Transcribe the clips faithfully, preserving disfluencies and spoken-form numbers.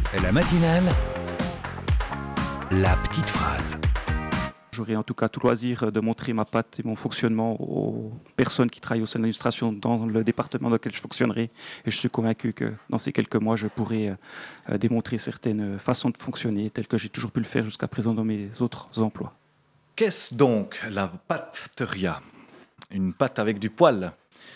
La matinale, la petite phrase. J'aurai en tout cas tout loisir de montrer ma patte et mon fonctionnement aux personnes qui travaillent au sein de l'administration dans le département dans lequel je fonctionnerai. Et je suis convaincu que dans ces quelques mois, je pourrai euh, démontrer certaines façons de fonctionner telles que j'ai toujours pu le faire jusqu'à présent dans mes autres emplois. Qu'est-ce donc la pâte-teria ? Une pâte avec du poil,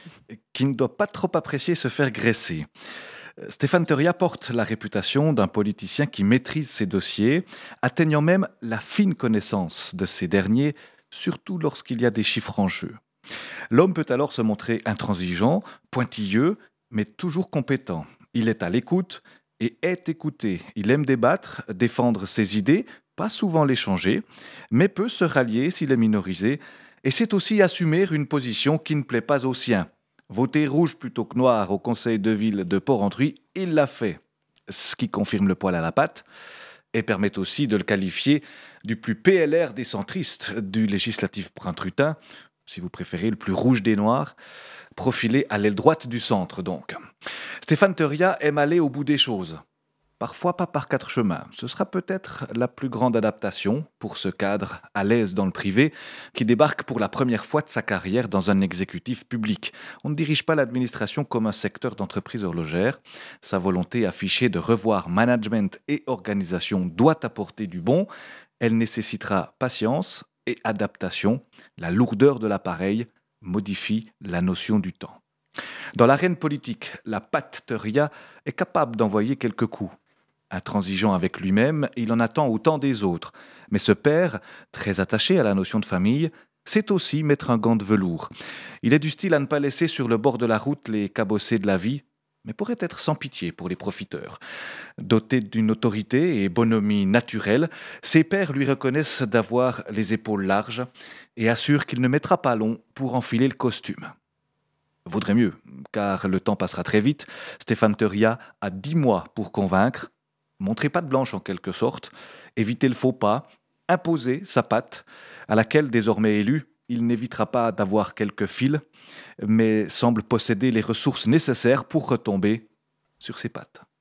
qui ne doit pas trop apprécier se faire graisser. Stéphane Teria porte la réputation d'un politicien qui maîtrise ses dossiers, atteignant même la fine connaissance de ces derniers, surtout lorsqu'il y a des chiffres en jeu. L'homme peut alors se montrer intransigeant, pointilleux, mais toujours compétent. Il est à l'écoute et est écouté. Il aime débattre, défendre ses idées, pas souvent les changer, mais peut se rallier s'il est minorisé, et c'est aussi assumer une position qui ne plaît pas aux siens. Voter rouge plutôt que noir au conseil de ville de Port-Entruy, il l'a fait, ce qui confirme le poil à la patte et permet aussi de le qualifier du plus P L R des centristes du législatif brun-trutin, si vous préférez le plus rouge des noirs, profilé à l'aile droite du centre donc. Stéphane Teria aime aller au bout des choses. Parfois pas par quatre chemins. Ce sera peut-être la plus grande adaptation pour ce cadre à l'aise dans le privé qui débarque pour la première fois de sa carrière dans un exécutif public. On ne dirige pas l'administration comme un secteur d'entreprise horlogère. Sa volonté affichée de revoir management et organisation doit apporter du bon. Elle nécessitera patience et adaptation. La lourdeur de l'appareil modifie la notion du temps. Dans l'arène politique, la pâte-teria est capable d'envoyer quelques coups. Intransigeant avec lui-même, il en attend autant des autres. Mais ce père, très attaché à la notion de famille, sait aussi mettre un gant de velours. Il est du style à ne pas laisser sur le bord de la route les cabossés de la vie, mais pourrait être sans pitié pour les profiteurs. Doté d'une autorité et bonhomie naturelle, ses pairs lui reconnaissent d'avoir les épaules larges et assurent qu'il ne mettra pas long pour enfiler le costume. Vaudrait mieux, car le temps passera très vite. Stéphane Teria a dix mois pour convaincre, montrer patte blanche en quelque sorte, éviter le faux pas, imposer sa patte, à laquelle désormais élu, il n'évitera pas d'avoir quelques fils, mais semble posséder les ressources nécessaires pour retomber sur ses pattes.